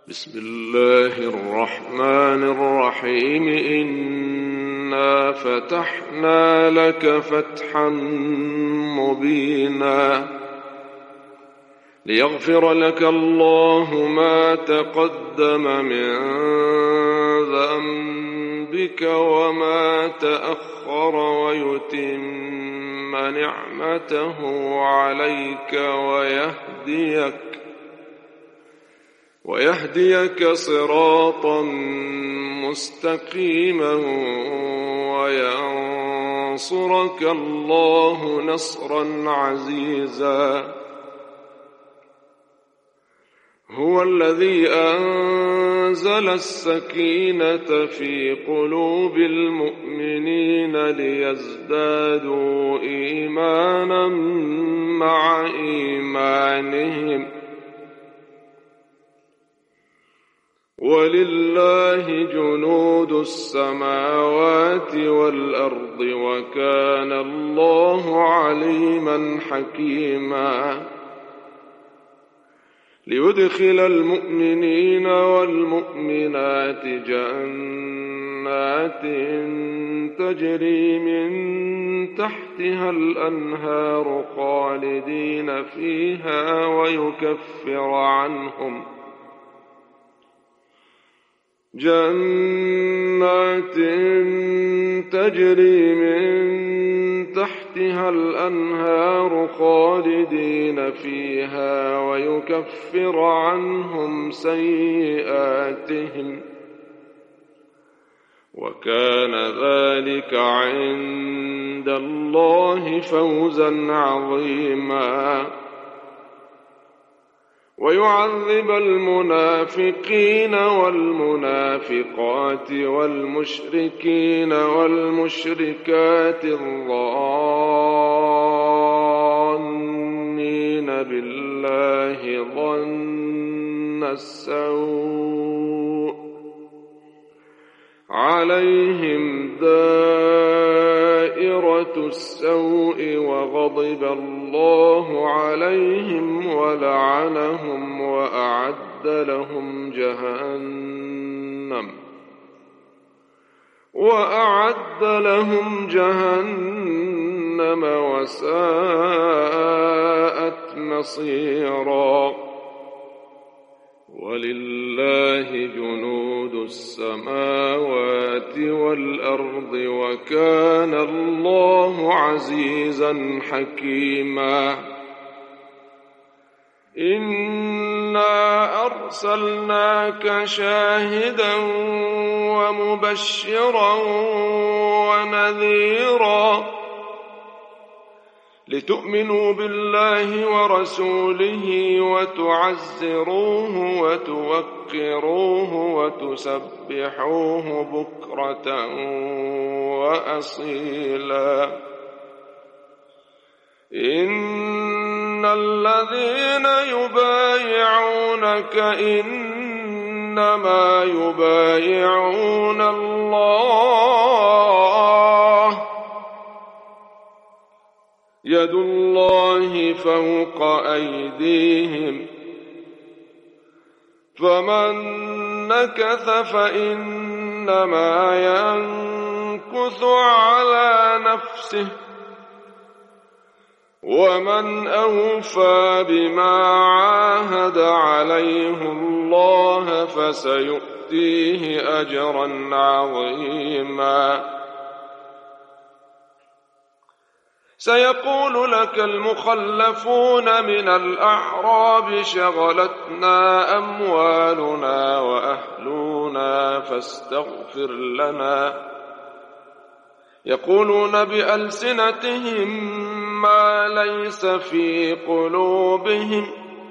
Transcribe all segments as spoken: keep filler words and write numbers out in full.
بسم الله الرحمن الرحيم إنا فتحنا لك فتحا مبينا ليغفر لك الله ما تقدم من ذنبك وما تأخر ويتم نعمته عليك ويهديك ويهديك صراطا مستقيما وينصرك الله نصرا عزيزا. هو الذي أنزل السكينة في قلوب المؤمنين ليزدادوا إيمانا مع إيمانهم ولله جنود السماوات والأرض وكان الله عليما حكيما. ليدخل المؤمنين والمؤمنات جنات تجري من تحتها الأنهار خالدين فيها ويكفر عنهم جنات تجري من تحتها الأنهار خالدين فيها ويكفر عنهم سيئاتهم وكان ذلك عند الله فوزا عظيما. ويعذب المنافقين والمنافقات والمشركين والمشركات الظانين بالله ظن السوء عليهم دائرة السوء وغضب الله عليهم ولعنهم وأعد لهم جهنم وأعد لهم جهنم وساءت مصيرا. ولله جنود السماوات والأرض وكان الله عزيزا حكيما. إنا أرسلناك شاهدا ومبشرا ونذيرا لتؤمنوا بالله ورسوله وتعزروه وتوقروه وتسبحوه بكرة وأصيلا. إن الذين يبايعونك إنما يبايعون الله يد الله فوق أيديهم فمن نكث فإنما ينكث على نفسه ومن أوفى بما عاهد عليه الله فسيؤتيه أجرا عظيما. سيقول لك المخلفون من الأعراب شغلتنا أموالنا وأهلنا فاستغفر لنا يقولون بألسنتهم ما ليس في قلوبهم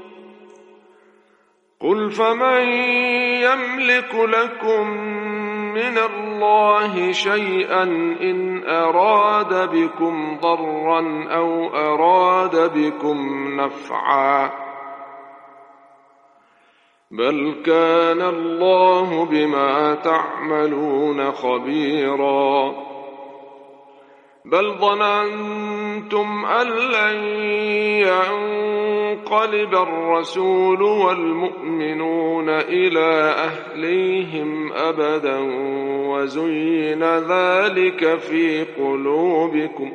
قل فمن يملك لكم من الله شيئا إن أراد بكم ضرا أو أراد بكم نفعا بل كان الله بما تعملون خبيرا. بل ظننتم أن لن ينقلب الرسول والمؤمنون إلى أهليهم أبدا وزين ذلك في قلوبكم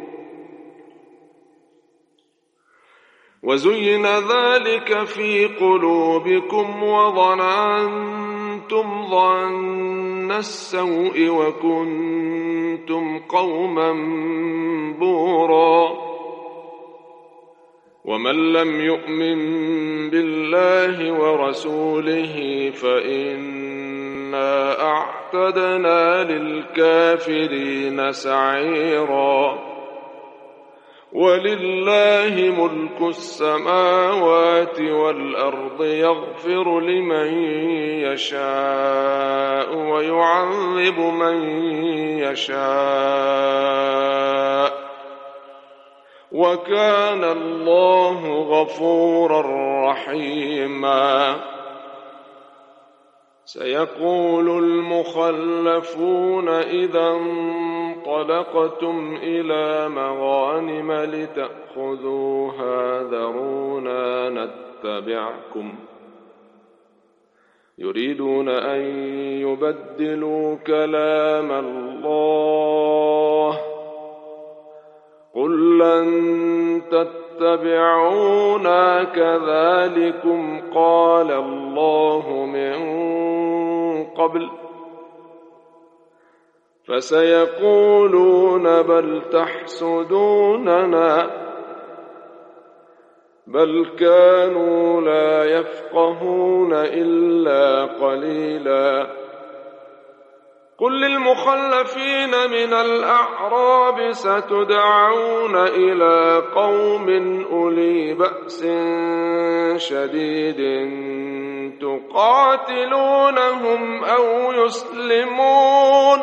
وزين ذلك في قلوبكم وظننتم ظن السوء وكنتم قوما بورا. ومن لم يؤمن بالله ورسوله فإنا أعتدنا للكافرين سعيرا. ولله ملك السماوات والأرض يغفر لمن يشاء ويعذب من يشاء وكان الله غفورا رحيما. سيقول المخلفون إذا انطلقتم إلى مغانم لتأخذوها ذرونا نتبعكم يريدون أن يبدلوا كلام الله قل لن تتبعونا كذلكم قال الله من قبل فسيقولون بل تحسدوننا بل كانوا لا يفقهون إلا قليلا. قل للمخلفين من الأعراب ستدعون إلى قوم أولي بأس شديد تقاتلونهم أو يسلمون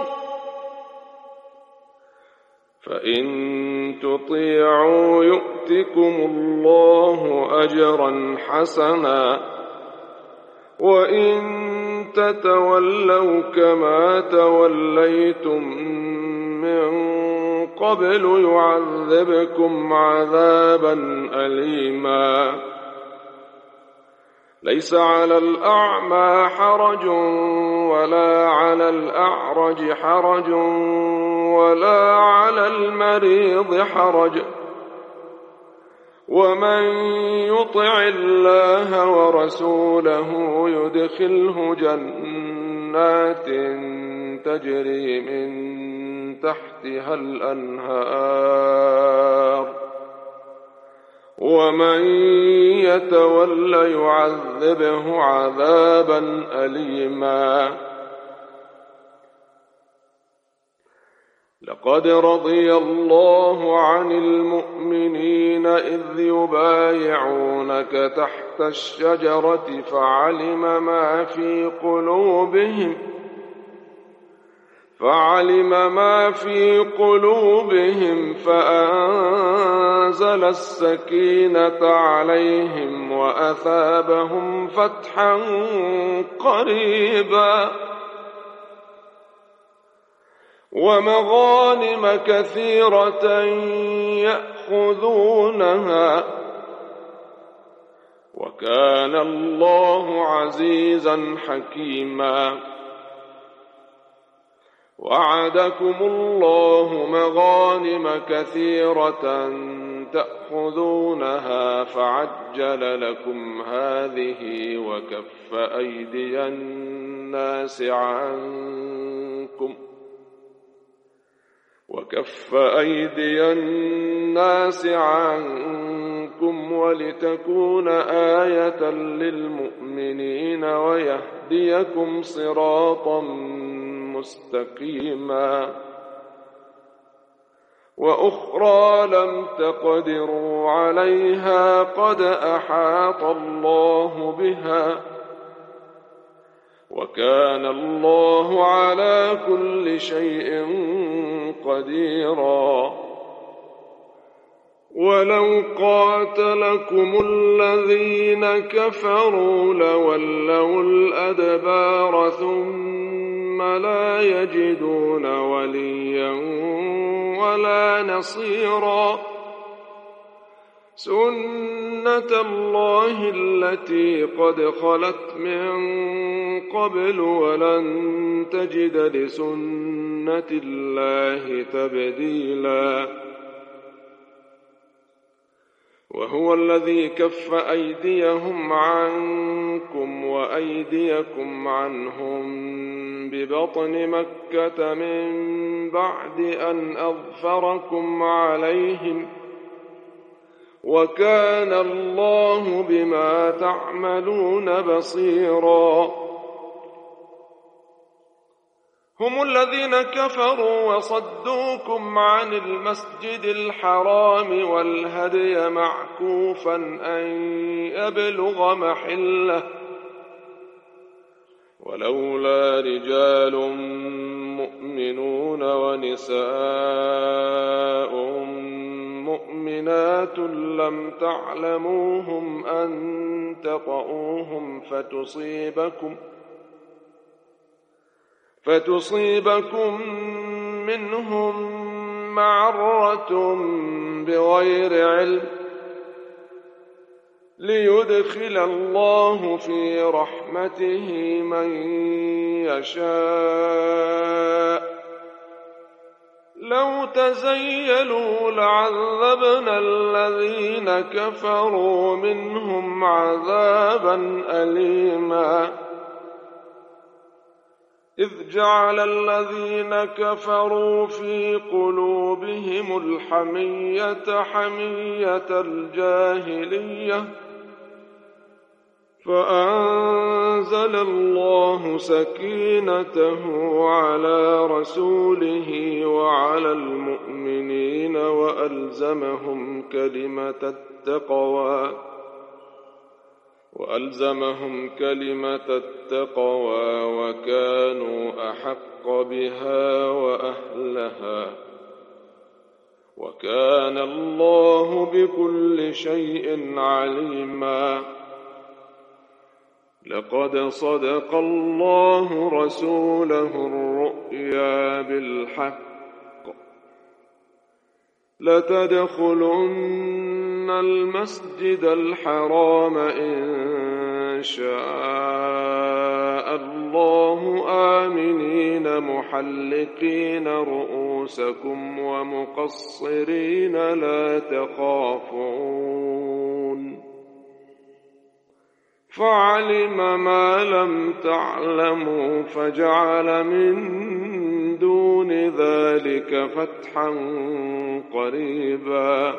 فإن تطيعوا يؤتكم الله أجرا حسنا وإن تتولوا كما توليتم من قبل يعذبكم عذابا أليما. ليس على الأعمى حرج ولا على الأعرج حرج ولا على المريض حرج ومن يطع الله ورسوله يدخله جنات تجري من تحتها الأنهار ومن يتولى يعذبه عذابا أليما. لقد رضي الله عن المؤمنين إذ يبايعونك تحت الشجرة فعلم ما في قلوبهم فعلم ما في قلوبهم فأنزل السكينة عليهم وأثابهم فتحا قريبا ومغانم كثيرة يأخذونها وكان الله عزيزا حكيما. وعدكم الله مغانم كثيرة تأخذونها فعجل لكم هذه وكف أيدي الناس عنكم وكف أيدي الناس عنكم ولتكون آية للمؤمنين ويهديكم صراطا مستقيما. وأخرى لم تقدروا عليها قد أحاط الله بها وكان الله على كل شيء قديرا. ولو قاتلكم الذين كفروا لولوا الأدبار ثم لا يجدون وليا ولا نصيرا. سنة الله التي قد خلت من قبل ولن تجد لسنة الله تبديلا وهو الذي كف أيديهم عنكم وأيديكم عنهم ببطن مكة من بعد أن أظفركم عليهم وكان الله بما تعملون بصيرا هم الذين كفروا وصدوكم عن المسجد الحرام والهدي معكوفا أن يبلغ محله ولولا رجال مؤمنون ونساء مؤمنات لم تعلموهم أن تطؤوهم فتصيبكم فتصيبكم منهم معرة بغير علم ليدخل الله في رحمته من يشاء لو تزيلوا لعذبنا الذين كفروا منهم عذابا أليما إذ جعل الذين كفروا في قلوبهم الحمية حمية الجاهلية فأنزل الله سكينته على رسوله وعلى المؤمنين وألزمهم كلمة التقوى وألزمهم كلمة التقوى وكانوا أحق بها وأهلها وكان الله بكل شيء عليما لقد صدق الله رسوله الرؤيا بالحق لتدخلن المسجد الحرام إن شاء الله آمنين محلقين رؤوسكم ومقصرين لا تخافون فعلم ما لم تعلموا فجعل من دون ذلك فتحا قريبا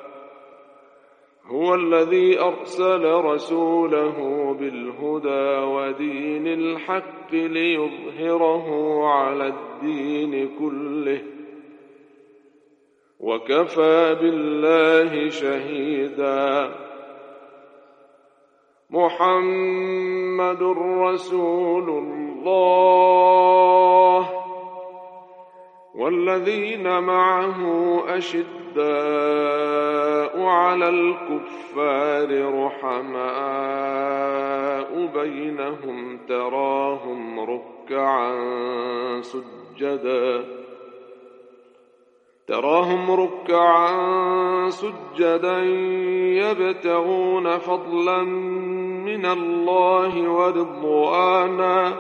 هو الذي أرسل رسوله بالهدى ودين الحق ليظهره على الدين كله وكفى بالله شهيدا محمد رسول الله والذين معه أشداء على الكفار رحماء بينهم تراهم ركعا سجدا تراهم ركعا سجدا يبتغون فضلا من الله ورضوانا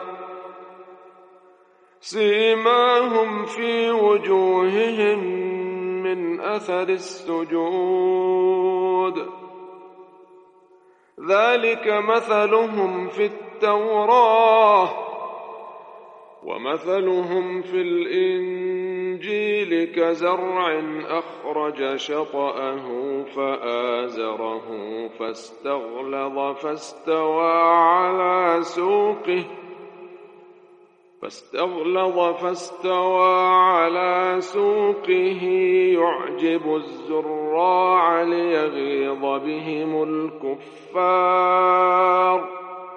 سيماهم في وجوههم من أثر السجود ذلك مثلهم في التوراة ومثلهم في الإنجيل كزرع أخرج شطأه فآزره فاستغلظ فاستوى على سوقه فاستغلظ فاستوى على سوقه يعجب الزراع ليغيظ بهم الكفار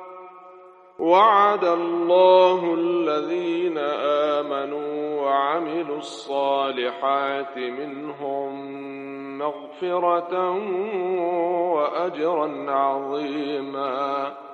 وعد الله الذين آمنوا وعملوا الصالحات منهم مغفرة وأجرا عظيما